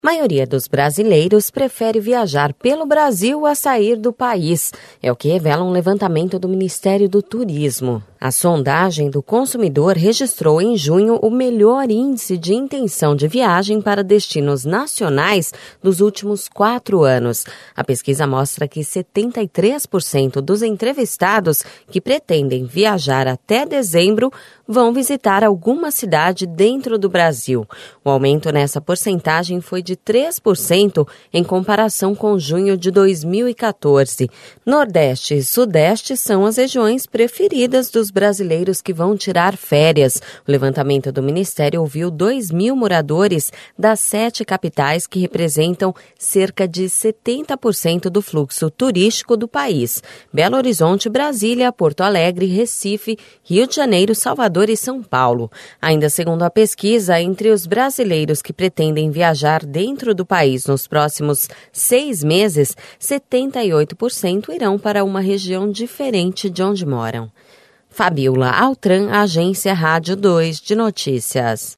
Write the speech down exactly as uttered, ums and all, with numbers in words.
A maioria dos brasileiros prefere viajar pelo Brasil a sair do país. É o que revela um levantamento do Ministério do Turismo. A sondagem do consumidor registrou em junho o melhor índice de intenção de viagem para destinos nacionais dos últimos quatro anos. A pesquisa mostra que setenta e três por cento dos entrevistados que pretendem viajar até dezembro vão visitar alguma cidade dentro do Brasil. O aumento nessa porcentagem foi de três por cento em comparação com junho de dois mil e quatorze. Nordeste e Sudeste são as regiões preferidas dos brasileiros que vão tirar férias. O levantamento do Ministério ouviu dois mil moradores das sete capitais que representam cerca de setenta por cento do fluxo turístico do país: Belo Horizonte, Brasília, Porto Alegre, Recife, Rio de Janeiro, Salvador e São Paulo. Ainda segundo a pesquisa, entre os brasileiros que pretendem viajar dentro do país nos próximos seis meses, setenta e oito por cento irão para uma região diferente de onde moram. Fabiola Altran, Agência Rádio dois de Notícias.